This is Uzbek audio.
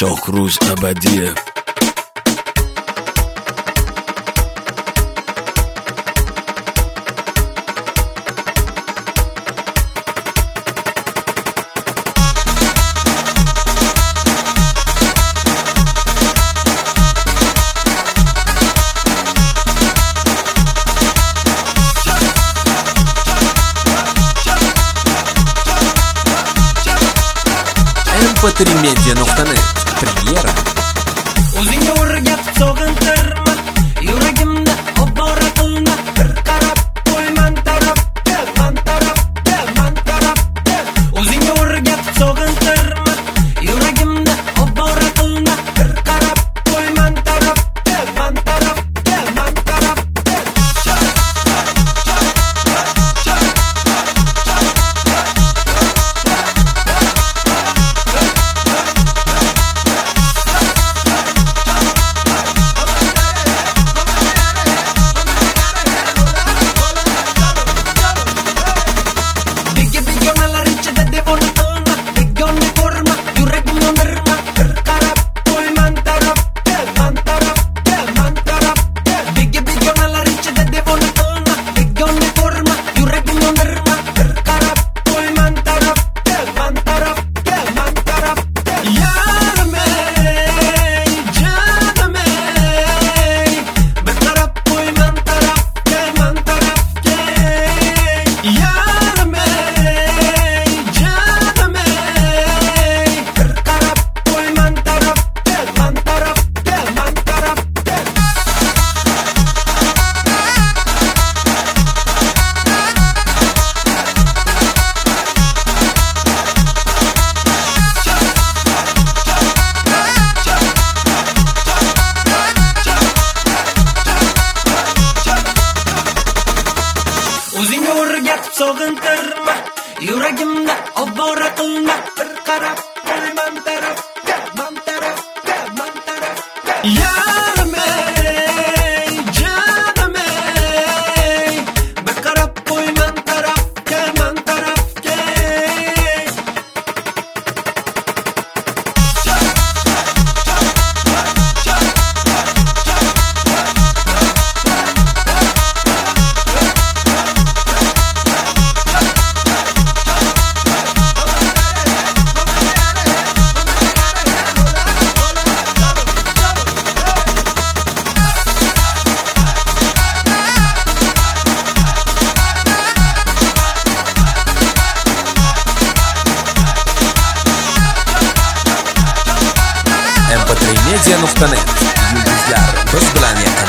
Shohruz Abadiyev. mp3media.net Premyera. O'zingga o'rgat sog'intirma, yuragimda obora qilma, bir qarab qo'y man tarafga, man tarafga, man tarafga. O'zingga o'rgat sog'intirma, yuragimda obora qilma, bir qarab qo'y man tarafga, man tarafga, man tarafga. O'zingga o'rgat sog'intirma, yuragimda obora qilma, bir qarab qo'y man tarafga, man tarafga, man tarafga. Yarim ey, janim ey, bir qarab qo'y man tarafga, man tarafga. mp3media.net Yulduzlar biz bilan